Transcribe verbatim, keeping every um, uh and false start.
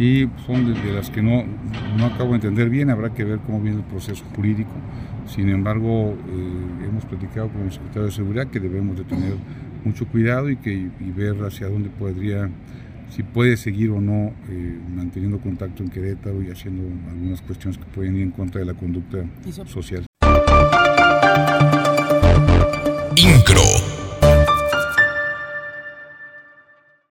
sí son de, de las que no, no acabo de entender bien, habrá que ver cómo viene el proceso jurídico. Sin embargo, eh, hemos platicado con el secretario de Seguridad que debemos de tener mucho cuidado y, que, y ver hacia dónde podría, si puede seguir o no eh, manteniendo contacto en Querétaro y haciendo algunas cuestiones que pueden ir en contra de la conducta social.